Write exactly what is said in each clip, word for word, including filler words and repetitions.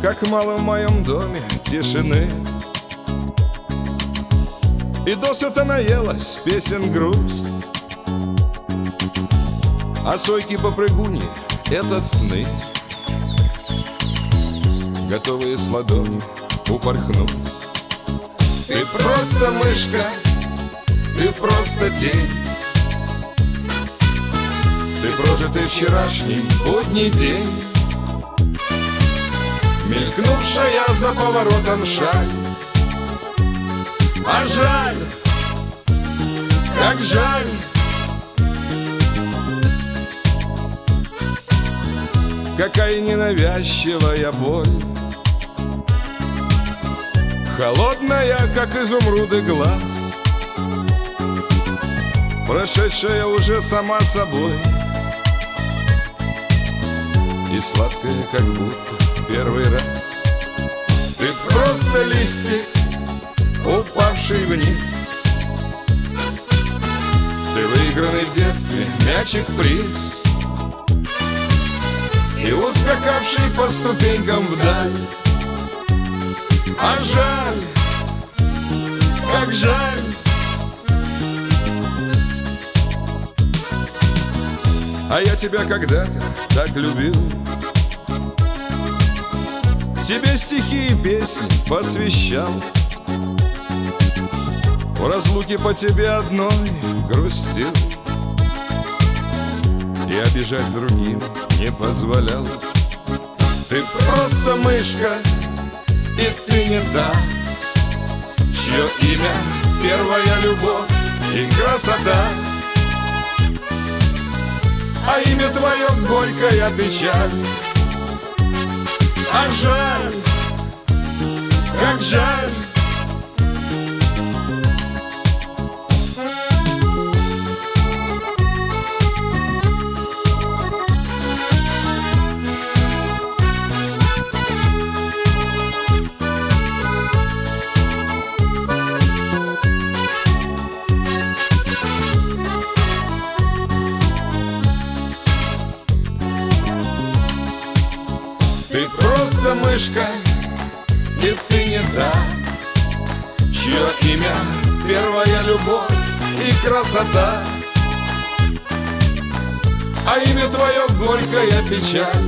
как мало в моем доме тишины. И досыта наелась песен грусть, а сойки-попрыгуни — это сны, готовые с ладони упорхнуть. Ты просто мышка, ты просто тень, ты прожитый вчерашний будний день, мелькнувшая за поворотом шаль. А жаль, как жаль, какая ненавязчивая боль, холодная, как изумруды, глаз, прошедшая уже сама собой, и сладкая, как будто первый раз. Ты просто листик, упавший вниз, ты выигранный в детстве мячик-приз, и ускакавший по ступенькам вдаль. А жаль, как жаль, а я тебя когда-то так любил, тебе стихи и песни посвящал, в разлуке по тебе одной грустил, и обижать другим не позволял. Ты просто мышка, и ты не та, чье имя первая любовь и красота, а имя твое горькая печаль. А жаль, как жаль, ты просто мышка, и ты не та, чье имя первая любовь и красота, а имя твое горькая печаль.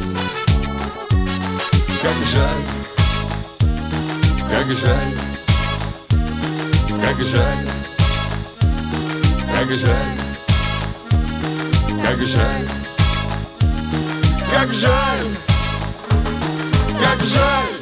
Как жаль, как жаль, как жаль, как жаль, как жаль, как жаль, как жаль.